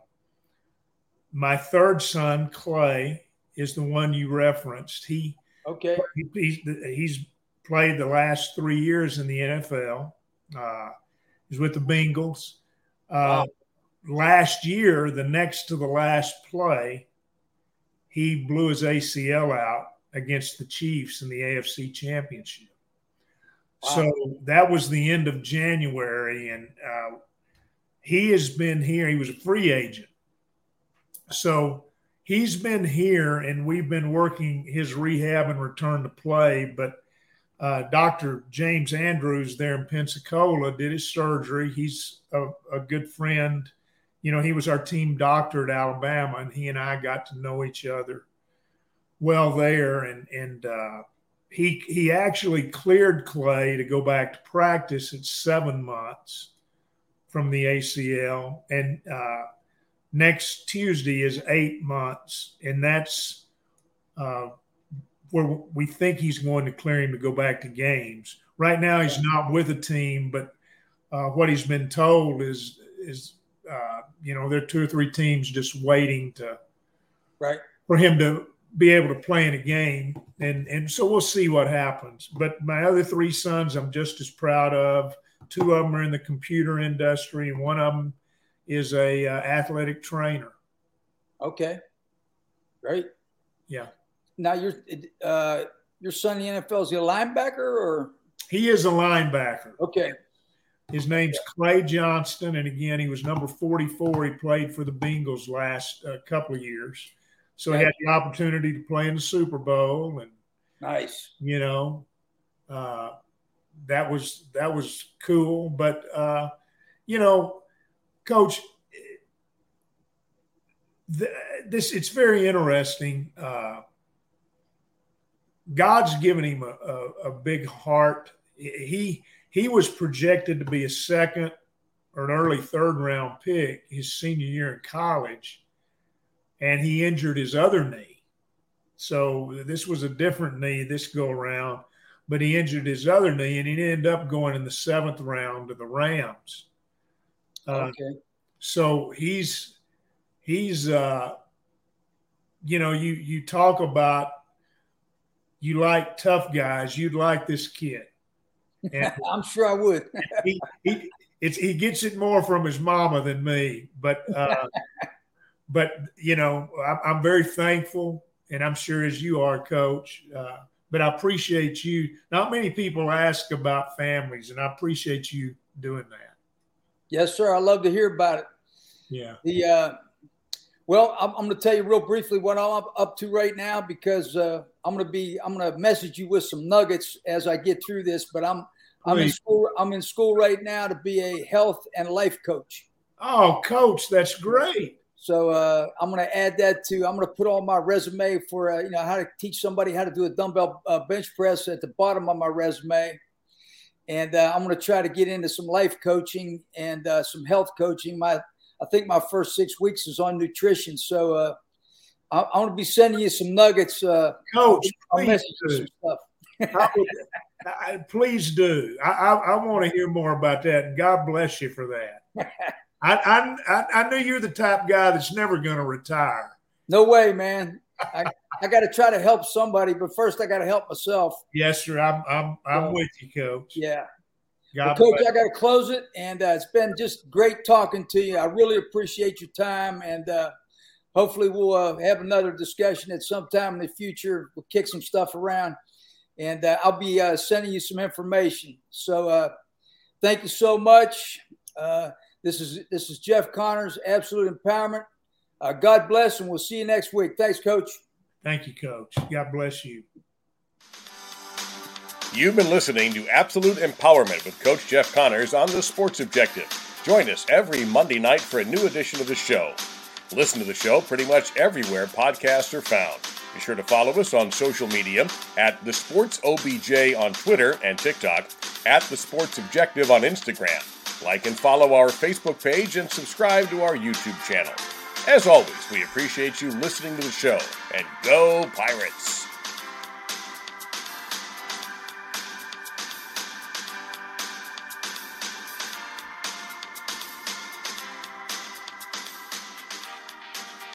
my third son, Clay, is the one you referenced. He okay. He, he's, he's played the last three years in the N F L. Uh, he's with the Bengals. Uh, wow. Last year, the next to the last play, he blew his A C L out against the Chiefs in the A F C Championship. Wow. So that was the end of January, and uh, he has been here. He was a free agent. So he's been here, and we've been working his rehab and return to play. But uh, Doctor James Andrews there in Pensacola did his surgery. He's a, a good friend. You know, he was our team doctor at Alabama, and he and I got to know each other well there. And and uh, he he actually cleared Clay to go back to practice at seven months from the A C L, and uh, next Tuesday is eight months, and that's uh, where we think he's going to clear him to go back to games. Right now, he's not with a team, but uh, what he's been told is is. Uh, you know, there are two or three teams just waiting to, right, for him to be able to play in a game, and and so we'll see what happens. But my other three sons, I'm just as proud of. Two of them are in the computer industry, and one of them is a uh, athletic trainer. Okay, great. Yeah. Now your uh, your son in the N F L, is he a linebacker or? He is a linebacker. Okay. His name's Clay Johnston, and again, he was number forty-four. He played for the Bengals last uh, couple of years, so he had the opportunity to play in the Super Bowl, and nice, you know, uh, that was that was cool. But uh, you know, Coach, the, this it's very interesting. Uh, God's given him a, a, a big heart. He He was projected to be a second or an early third round pick his senior year in college, and he injured his other knee. So this was a different knee this go around, but he injured his other knee, and he ended up going in the seventh round to the Rams. Uh, okay. So he's he's uh, you know, you you talk about you like tough guys, you'd like this kid. And I'm sure I would. he, he, it's, he gets it more from his mama than me, but uh, but you know, I'm, I'm very thankful, and I'm sure as you are, Coach. Uh, but I appreciate you. Not many people ask about families, and I appreciate you doing that. Yes, sir. I love to hear about it. Yeah. The uh, well, I'm, I'm going to tell you real briefly what I'm up, up to right now, because uh, I'm going to be I'm going to message you with some nuggets as I get through this. But I'm I'm Please. in school. I'm in school right now to be a health and life coach. Oh, Coach, that's great. So uh, I'm going to add that to. I'm going to put on my resume for uh, you know how to teach somebody how to do a dumbbell uh, bench press at the bottom of my resume, and uh, I'm going to try to get into some life coaching and uh, some health coaching. My I think my first six weeks is on nutrition. So uh, I, I'm going to be sending you some nuggets. Uh, Coach, I'll please do. Some stuff. I would, I, please do. I, I, I want to hear more about that. And God bless you for that. I, I, I knew you're the type guy that's never going to retire. No way, man. I, I got to try to help somebody, but first I got to help myself. Yes, sir. I'm I'm I'm so, with you, Coach. Yeah. God well, Coach, I got to close it, and uh, it's been just great talking to you. I really appreciate your time, and uh, hopefully we'll uh, have another discussion at some time in the future. We'll kick some stuff around, and uh, I'll be uh, sending you some information. So uh, thank you so much. Uh, this is this is Jeff Connors, Absolute Empowerment. Uh, God bless, and we'll see you next week. Thanks, Coach. Thank you, Coach. God bless you. You've been listening to Absolute Empowerment with Coach Jeff Connors on The Sports Objective. Join us every Monday night for a new edition of the show. Listen to the show pretty much everywhere podcasts are found. Be sure to follow us on social media at The Sports O B J on Twitter and TikTok, at The Sports Objective on Instagram. Like and follow our Facebook page and subscribe to our YouTube channel. As always, we appreciate you listening to the show. And go Pirates!